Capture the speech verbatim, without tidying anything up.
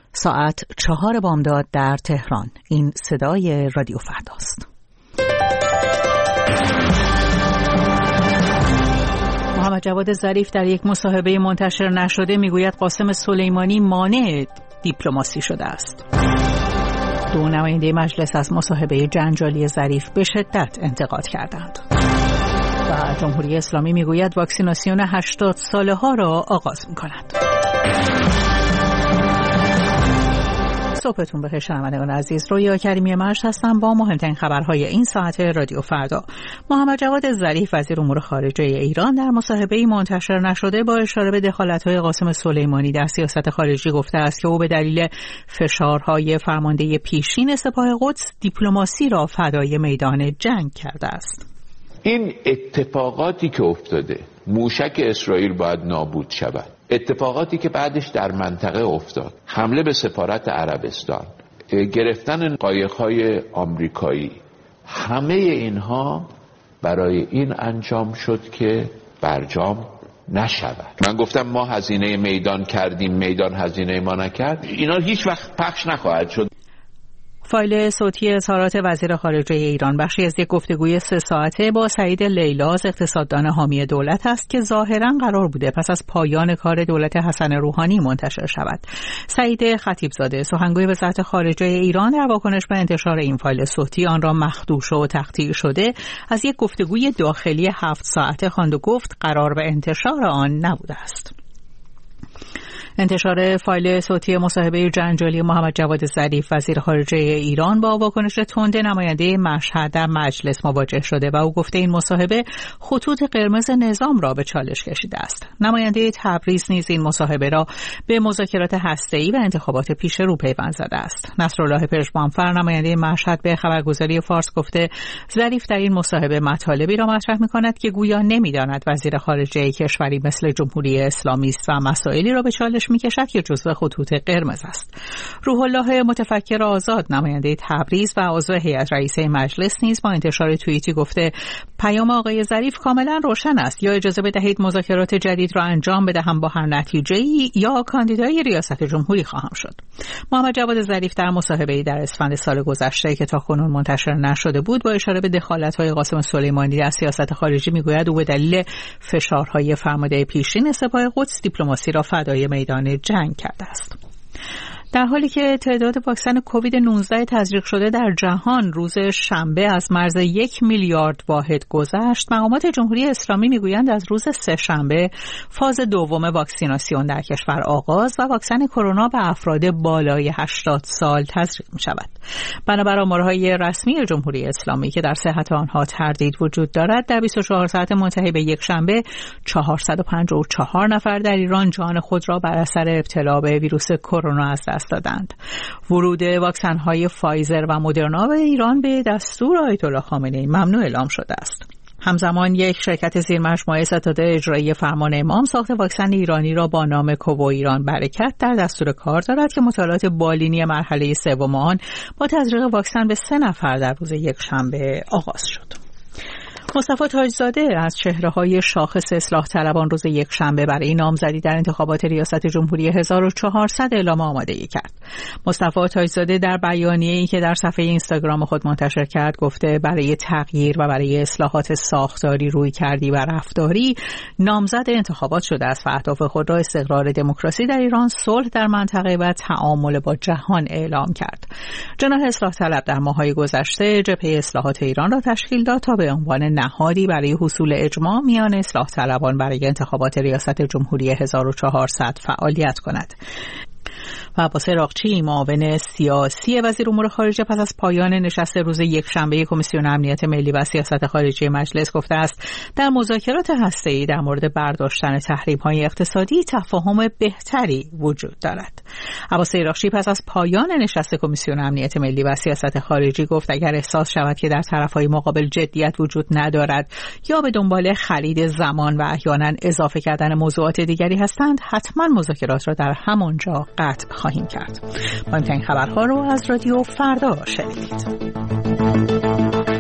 ساعت چهار بامداد در تهران. این صدای رادیو فرداست. محمد جواد ظریف در یک مصاحبه منتشر نشده میگوید قاسم سلیمانی مانع دیپلماسی شده است. دو نماینده مجلس از مصاحبه جنجالی ظریف به شدت انتقاد کردند. و جمهوری اسلامی میگوید واکسیناسیون هشتاد ساله ها را آغاز می‌کند. صبحتون بخیر شنوندگان عزیز. رویا کریمی مشت هستم با مهمترین خبرهای این ساعت رادیو فردا. محمد جواد ظریف وزیر امور خارجه ایران در مصاحبه‌ای منتشر نشده با اشاره به دخالت‌های قاسم سلیمانی در سیاست خارجی گفته است که او به دلیل فشارهای فرمانده پیشین سپاه قدس دیپلماسی را فدای میدان جنگ کرده است. این اتفاقاتی که افتاده، موشک اسرائیل باید نابود شود، اتفاقاتی که بعدش در منطقه افتاد، حمله به سفارت عربستان، گرفتن قایق‌های آمریکایی، همه اینها برای این انجام شد که برجام نشود. من گفتم ما هزینه میدان کردیم، میدان هزینه ما نکرد. اینا هیچ وقت پخش نخواهد شد. فایل صوتی اظهارات وزیر خارجه ایران بخشی از یک گفتگوی سه ساعته با سعید لیلاز، اقتصاددان حامی دولت است که ظاهراً قرار بوده پس از پایان کار دولت حسن روحانی منتشر شود. سعید خطیبزاده، سخنگوی وزارت خارجه ایران، در واکنش به انتشار این فایل صوتی آن را مخدوش و تقطیع شده از یک گفتگوی داخلی هفت ساعته خواند و گفت قرار به انتشار آن نبوده است. انتشار فایل صوتی مصاحبه جنجالی محمد جواد ظریف وزیر خارجه ایران با واکنش تند نماینده مشهد در مجلس مواجه شده و او گفته این مصاحبه خطوط قرمز نظام را به چالش کشیده است. نماینده تبریز نیز این مصاحبه را به مذاکرات هسته‌ای و انتخابات پیش رو پیوند زده است. نصرالله پژمانفر نماینده مشهد به خبرگزاری فارس گفته ظریف در این مصاحبه مطالبی را مطرح می‌کند که گویا نمی‌داند وزیر خارجه کشوری مثل جمهوری اسلامی است و مسائلی را به چالش می‌کشد که جزو خطوط قرمز است. روح الله متفکر آزاد نماینده تبریز و عضو هیئت رئیسه مجلس نیز با انتشار توییتی گفته پیام آقای ظریف کاملا روشن است: یا اجازه بدهید مذاکرات جدید را انجام بدهم با هر نتیجه‌ای، یا کاندیدای ریاست جمهوری خواهم شد. محمد جواد ظریف در مصاحبه‌ای در اسفند سال گذشته که تاکنون منتشر نشده بود با اشاره به دخالت‌های قاسم سلیمانی در سیاست خارجی میگوید او به دلیل فشارهای فرمانده پیشین سپاه قدس دیپلماسی را فدای میدان جنگ کرده است. در حالی که تعداد واکسن کووید نوزده تزریق شده در جهان روز شنبه از مرز یک میلیارد واحد گذشت، مقامات جمهوری اسلامی میگویند از روز سه شنبه فاز دوم واکسیناسیون در کشور آغاز و واکسن کرونا به افراد بالای هشتاد سال تزریق می شود. بنابر آمارهای رسمی جمهوری اسلامی که در صحت آنها تردید وجود دارد، در بیست و چهار ساعت منتهی به یک شنبه چهارصد و پنجاه و چهار نفر در ایران جان خود را بر اثر ابتلا به ویروس کرونا از دست دادند. ورود واکسن‌های فایزر و مدرنا به ایران به دستور آیت الله خامنه‌ای ممنوع اعلام شده است. همزمان یک شرکت زیرمجموعه ستاد اجرایی فرمان امام ساخت واکسن ایرانی را با نام کوو ایران برکت در دستور کار دارد که مطالعات بالینی مرحله سوم آن با تزریق واکسن به سه نفر در روز یک شنبه آغاز شد. مصطفی تاجزاده از چهره‌های شاخص اصلاح طلبان روز یک شنبه برای نامزدی در انتخابات ریاست جمهوری هزار و چهارصد اعلام آمادگی کرد. مصطفی تاجزاده در بیانیه‌ای که در صفحه اینستاگرام خود منتشر کرد گفته برای تغییر و برای اصلاحات ساختاری، رویکردی و رفتاری نامزد انتخابات شده است و اهداف خود را استقرار دموکراسی در ایران، صلح در منطقه و تعامل با جهان اعلام کرد. جناح اصلاح طلب در ماه‌های گذشته جبهه اصلاحات ایران را تشکیل داد تا به عنوان نهادی برای حصول اجماع میان اصلاح طلبان برای انتخابات ریاست جمهوری هزار و چهارصد فعالیت کند. و عباس عراقچی معاون سیاسی وزیر امور خارجه پس از پایان نشست روز یک شنبه کمیسیون امنیت ملی و سیاست خارجی مجلس گفته است در مذاکرات هسته‌ای در مورد برداشتن تحریم‌های اقتصادی تفاهم بهتری وجود دارد. عباس عراقچی پس از پایان نشست کمیسیون امنیت ملی و سیاست خارجی گفت اگر احساس شود که در طرف‌های مقابل جدیت وجود ندارد یا به دنبال خرید زمان و احیانا اضافه کردن موضوعات دیگری هستند، حتما مذاکرات را در همانجا قطع خواهیم کرد. مهمترین خبرها رو از رادیو فردا شنیدید.